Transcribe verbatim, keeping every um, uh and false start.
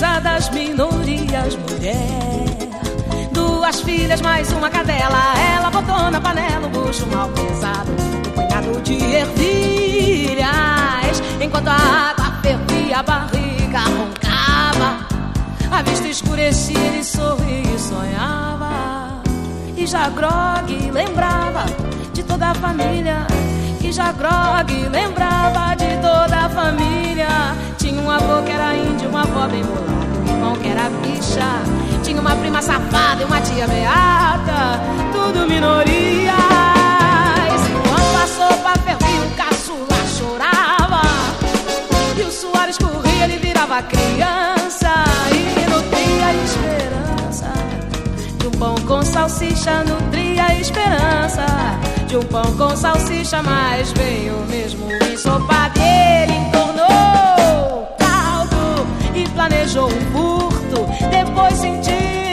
defesa das minorias, mulher. Duas filhas, mais uma cadela. Ela botou na panela um bucho mal pesado, um punhado de ervilhas. Enquanto a água fervia, a barriga roncava, a vista escurecia, ele sorria e sonhava. E já grog lembrava de toda a família. E já grog lembrava de toda a família. Tinha um avô que era índio, uma avó bem bolada, um irmão que era bicha, tinha uma prima safada e uma tia beata, tudo minorias. Enquanto a sopa fervia, o caçula chorava, e o suor escorria, ele virava criança e nutria a esperança de um pão com salsicha, nutria a esperança de um pão com salsicha, mas veio mesmo ensopado. Ele entornou caldo e planejou um furto, depois sentiu